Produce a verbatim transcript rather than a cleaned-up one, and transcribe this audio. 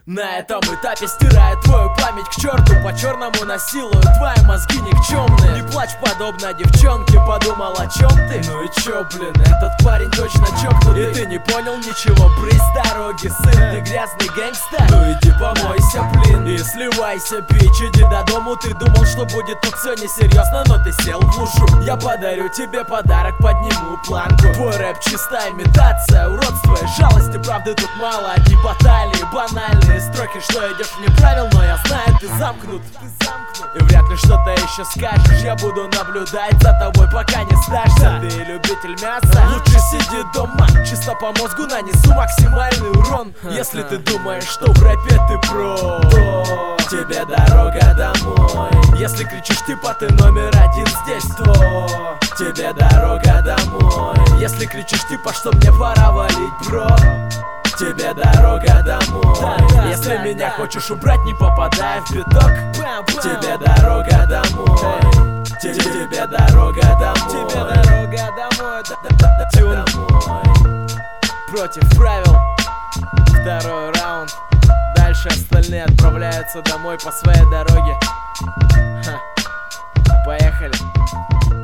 На этом этапе стирает твою память к черту, по-черному насилуют твои мозги никчемные. Не плачь подобно девчонке, подумал о чем ты? Ну и чё, блин, этот парень точно чокнутый. И ты не понял ничего, брысь с дороги, сын, ты грязный гэнгста. Ну иди помойся, блин, и сливайся, бич, иди до дому. Ты думал, что будет тут все несерьезно, но ты сел в лужу. Я подарю тебе подарок, подниму планку. Твой рэп чистая имитация, уродство и жалости, правды тут мало. Одни баталии, банальные строки, что идешь вне правил, но я знаю, ты замкнут, ты замкнут. И вряд ли что-то еще скажешь. Я буду наблюдать за тобой, пока не сдашься. Ты любитель мяса, лучше сиди дома. Чисто по мозгу нанесу максимальный урон. Если ты думаешь, что в рэпе ты про, то тебе дорога домой. Если кричишь типа ты номер один здесь, то тебе дорога домой. Если кричишь типа что мне пора валить, бро, тебе дорога домой. Да, да, если да, меня да. хочешь убрать, не попадая в биток, бам, бам. Тебе дорога домой. Тебе, тебе дорога домой. Тебе дорога домой. Тюн домой. Против правил. Второй раунд. Дальше остальные отправляются домой по своей дороге. Ха. Поехали.